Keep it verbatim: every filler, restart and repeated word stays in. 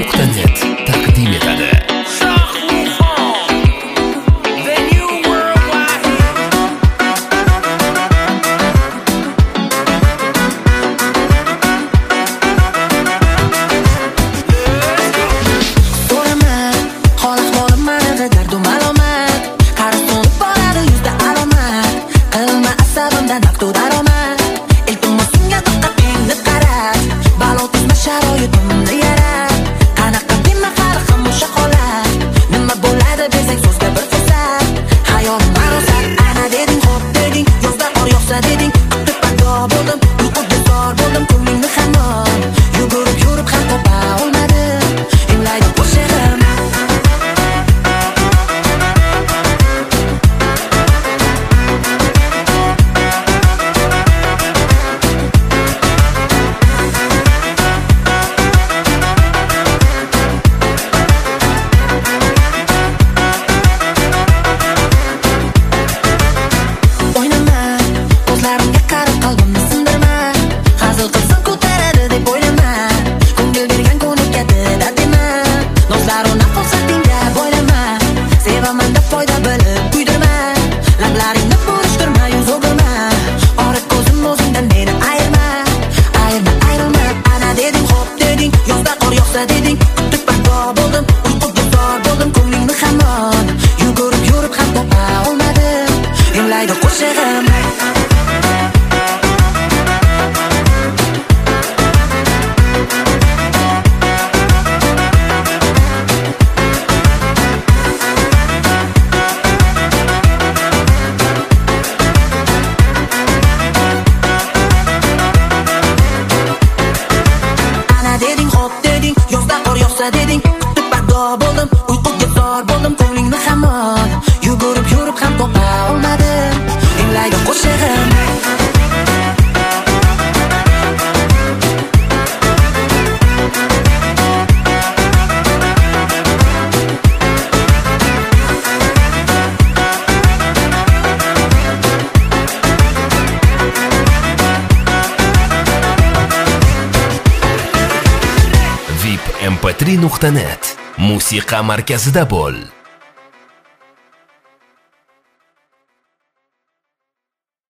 nuqta net taqdim etadi. deding, kutib paydo bo'ldim, uyquga zor bo'ldim, ko'nglingni hamon yugurib yurib ham topa olmadim, tinglaydi qo'shig'im. vip m p три nuqta net musiqa markazida bo'l.